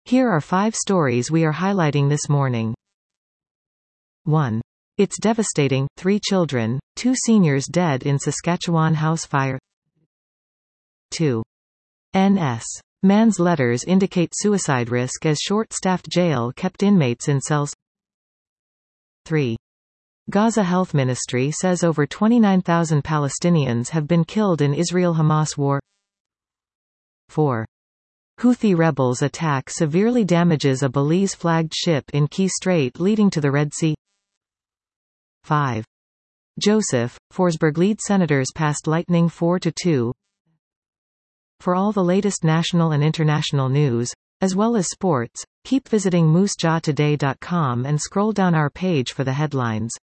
Here are 5 stories we are highlighting this morning. 1. It's devastating, 3 children, 2 seniors dead in Saskatchewan house fire. 2. N.S. Man's letters indicate suicide risk as short-staffed jail kept inmates in cells. 3. Gaza Health Ministry says over 29,000 Palestinians have been killed in Israel-Hamas war. 4. Houthi rebels attack severely damages a Belize-flagged ship in Key Strait leading to the Red Sea. 5. Joseph, Forsberg lead Senators passed Lightning 4-2. For all the latest national and international news, as well as sports, keep visiting moosejawtoday.com and scroll down our page for the headlines.